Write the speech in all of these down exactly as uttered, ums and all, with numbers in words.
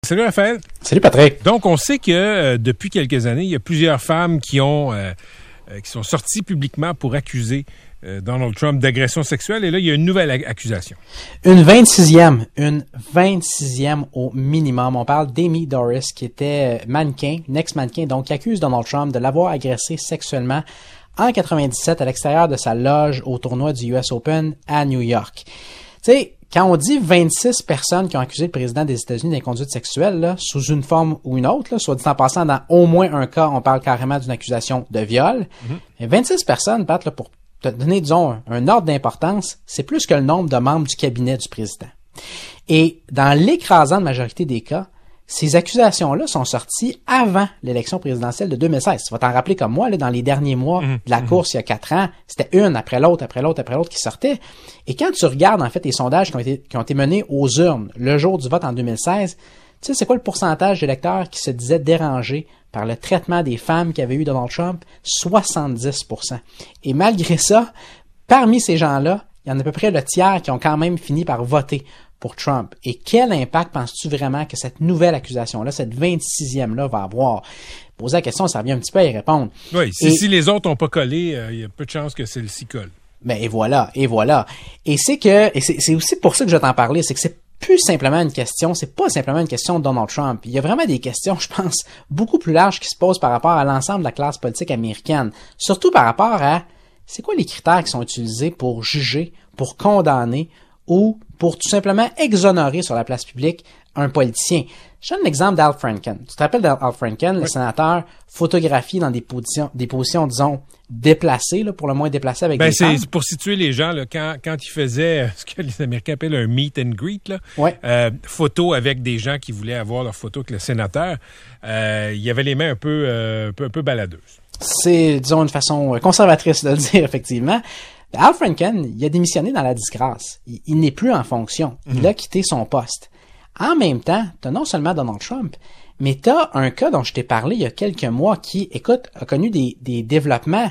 Salut Raphaël. Salut Patrick. Donc, on sait que euh, depuis quelques années, il y a plusieurs femmes qui ont euh, euh, qui sont sorties publiquement pour accuser euh, Donald Trump d'agression sexuelle. Et là, il y a une nouvelle accusation. Une vingt-sixième. Une vingt-sixième au minimum. On parle d'Amy Doris, qui était mannequin, une ex-mannequin, donc qui accuse Donald Trump de l'avoir agressé sexuellement en quatre-vingt-dix-sept à l'extérieur de sa loge au tournoi du U S Open à New York. Tu sais, quand on dit vingt-six personnes qui ont accusé le président des États-Unis d'inconduite sexuelle, là, sous une forme ou une autre, là, soit dit en passant, dans au moins un cas, on parle carrément d'une accusation de viol. Mm-hmm. Mais vingt-six personnes, Pat, là, pour te donner, disons, un, un ordre d'importance, c'est plus que le nombre de membres du cabinet du président. Et dans l'écrasante majorité des cas, ces accusations-là sont sorties avant l'élection présidentielle de deux mille seize. Tu vas t'en rappeler comme moi, là, dans les derniers mois mmh, de la mmh. course, il y a quatre ans, c'était une après l'autre, après l'autre, après l'autre qui sortait. Et quand tu regardes, en fait, les sondages qui ont été, qui ont été menés aux urnes le jour du vote en deux mille seize, tu sais, c'est quoi le pourcentage d'électeurs qui se disaient dérangés par le traitement des femmes qu'avait eu Donald Trump? soixante-dix pour cent. Et malgré ça, parmi ces gens-là, il y en a à peu près le tiers qui ont quand même fini par voter pour Trump. Et quel impact penses-tu vraiment que cette nouvelle accusation-là, cette vingt-sixième-là va avoir? Poser la question, ça revient un petit peu à y répondre. Oui, si, et, si les autres n'ont pas collé, euh, il y a peu de chances que celle-ci colle. Ben, et voilà, et voilà. Et c'est que, et c'est, c'est aussi pour ça que je vais t'en parler, c'est que c'est plus simplement une question, c'est pas simplement une question de Donald Trump. Il y a vraiment des questions, je pense, beaucoup plus larges qui se posent par rapport à l'ensemble de la classe politique américaine. Surtout par rapport à, c'est quoi les critères qui sont utilisés pour juger, pour condamner, ou pour tout simplement exonérer sur la place publique un politicien. Je donne l'exemple d'Al Franken. Tu te rappelles d'Al Franken, oui. Le sénateur photographié dans des positions, des positions, disons, déplacées, là, pour le moins déplacées avec ben, des c'est femmes. Pour situer les gens, là, quand, quand ils faisaient ce que les Américains appellent un meet and greet, là, ouais. euh, photo avec des gens qui voulaient avoir leur photo avec le sénateur, euh, il y avait les mains un peu, euh, un peu, un peu baladeuses. C'est, disons, une façon conservatrice de le dire, effectivement. Al Franken, il a démissionné dans la disgrâce. Il, il n'est plus en fonction. Il mmh. a quitté son poste. En même temps, tu as non seulement Donald Trump, mais tu as un cas dont je t'ai parlé il y a quelques mois qui, écoute, a connu des, des développements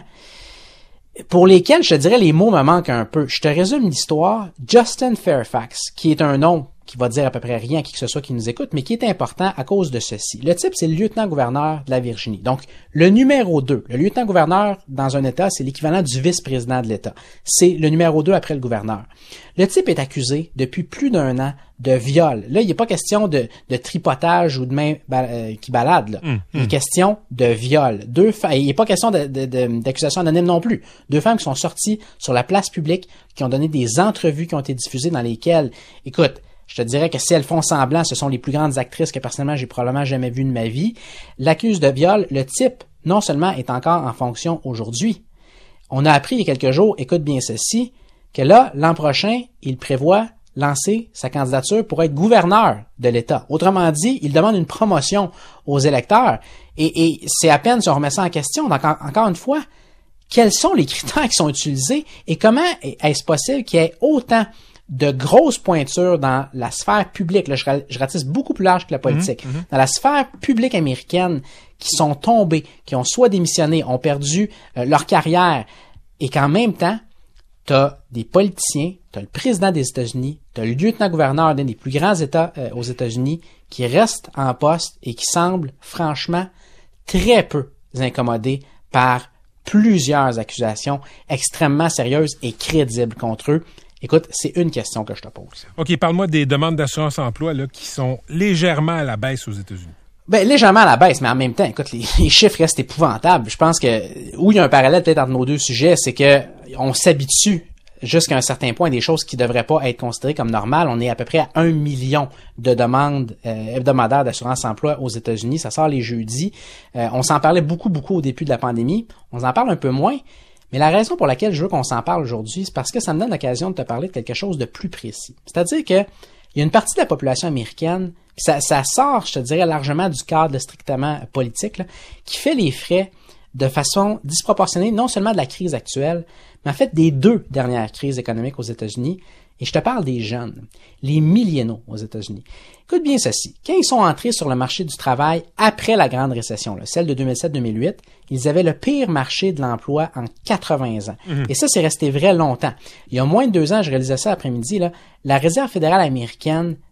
pour lesquels, je te dirais, les mots me manquent un peu. Je te résume l'histoire. Justin Fairfax, qui est un nom qui va dire à peu près rien à qui que ce soit qui nous écoute, mais qui est important à cause de ceci. Le type, c'est le lieutenant-gouverneur de la Virginie. Donc, le numéro deux. Le lieutenant-gouverneur dans un État, c'est l'équivalent du vice-président de l'État. C'est le numéro deux après le gouverneur. Le type est accusé depuis plus d'un an de viol. Là, il n'est pas question de, de tripotage ou de main euh, qui balade. Là. Mmh, mmh. Il est question de viol. Deux fa- il n'est pas question de, de, de, d'accusation anonyme non plus. Deux femmes qui sont sorties sur la place publique, qui ont donné des entrevues qui ont été diffusées dans lesquelles, écoute, je te dirais que si elles font semblant, ce sont les plus grandes actrices que personnellement j'ai probablement jamais vues de ma vie. L'accuse de viol, le type, non seulement est encore en fonction aujourd'hui. On a appris il y a quelques jours, écoute bien ceci, que là, l'an prochain, il prévoit lancer sa candidature pour être gouverneur de l'État. Autrement dit, il demande une promotion aux électeurs. Et, et c'est à peine si on remet ça en question. Donc, en, encore une fois, quels sont les critères qui sont utilisés et comment est-ce possible qu'il y ait autant de grosses pointures dans la sphère publique, là, je, je ratisse beaucoup plus large que la politique, mmh, mmh. dans la sphère publique américaine, qui sont tombées, qui ont soit démissionné, ont perdu euh, leur carrière, et qu'en même temps, t'as des politiciens, t'as le président des États-Unis, t'as le lieutenant-gouverneur d'un des plus grands États euh, aux États-Unis, qui restent en poste et qui semblent, franchement, très peu incommodés par plusieurs accusations extrêmement sérieuses et crédibles contre eux. Écoute, c'est une question que je te pose. OK, parle-moi des demandes d'assurance-emploi là, qui sont légèrement à la baisse aux États-Unis. Ben, légèrement à la baisse, mais en même temps, écoute, les, les chiffres restent épouvantables. Je pense que, où il y a un parallèle peut-être entre nos deux sujets, c'est que on s'habitue jusqu'à un certain point à des choses qui devraient pas être considérées comme normales. On est à peu près à un million de demandes euh, hebdomadaires d'assurance-emploi aux États-Unis. Ça sort les jeudis. Euh, on s'en parlait beaucoup, beaucoup au début de la pandémie. On en parle un peu moins. Mais la raison pour laquelle je veux qu'on s'en parle aujourd'hui, c'est parce que ça me donne l'occasion de te parler de quelque chose de plus précis. C'est-à-dire que il y a une partie de la population américaine, puis ça, ça sort, je te dirais, largement du cadre strictement politique, là, qui fait les frais de façon disproportionnée, non seulement de la crise actuelle, mais en fait des deux dernières crises économiques aux États-Unis. Et je te parle des jeunes, les millénaux aux États-Unis. Écoute bien ceci. Quand ils sont entrés sur le marché du travail après la grande récession, là, celle de deux mille sept deux mille huit, ils avaient le pire marché de l'emploi en quatre-vingts ans. Mmh. Et ça, c'est resté vrai longtemps. Il y a moins de deux ans, je réalisais ça après-midi, là, la Réserve fédérale américaine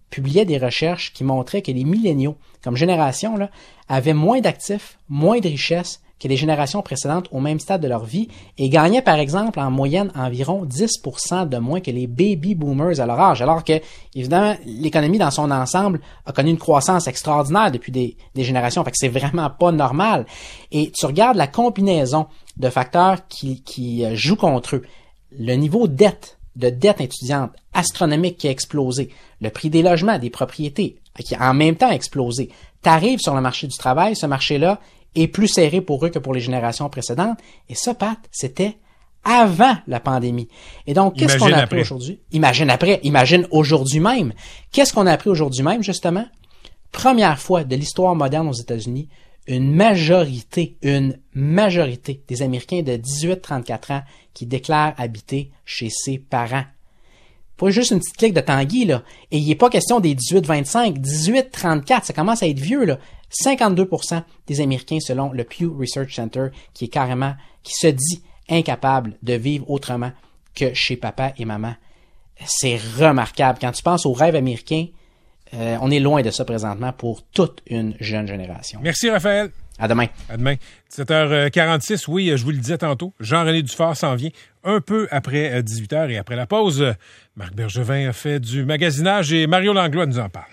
publiait des recherches qui montraient que les milléniaux, comme génération, là, avaient moins d'actifs, moins de richesses que les générations précédentes au même stade de leur vie et gagnaient, par exemple, en moyenne environ dix pour cent de moins que les baby boomers à leur âge, alors que, évidemment, l'économie dans son ensemble a connu une croissance extraordinaire depuis des, des générations, fait que c'est vraiment pas normal. Et tu regardes la combinaison de facteurs qui, qui jouent contre eux. Le niveau de dette, de dette étudiante astronomique qui a explosé, le prix des logements, des propriétés, qui a en même temps explosé. T'arrives sur le marché du travail, ce marché-là est plus serré pour eux que pour les générations précédentes. Et ça, Pat, c'était avant la pandémie. Et donc, qu'est-ce qu'on a appris aujourd'hui? Imagine après, imagine aujourd'hui même. Qu'est-ce qu'on a appris aujourd'hui même, justement? Première fois de l'histoire moderne aux États-Unis, une majorité, une majorité des Américains de dix-huit à trente-quatre ans qui déclarent habiter chez ses parents. Pas juste une petite clique de Tanguy, là. Et il n'est pas question des dix-huit à vingt-cinq, dix-huit à trente-quatre, ça commence à être vieux, là. cinquante-deux pour cent des Américains selon le Pew Research Center qui est carrément, qui se dit incapable de vivre autrement que chez papa et maman. C'est remarquable. Quand tu penses au rêve américain, euh, on est loin de ça présentement pour toute une jeune génération. Merci, Raphaël. À demain. À demain. dix-sept heures quarante-six, oui, je vous le disais tantôt, Jean-René Dufort s'en vient un peu après dix-huit heures et après la pause, Marc Bergevin a fait du magasinage et Mario Langlois nous en parle.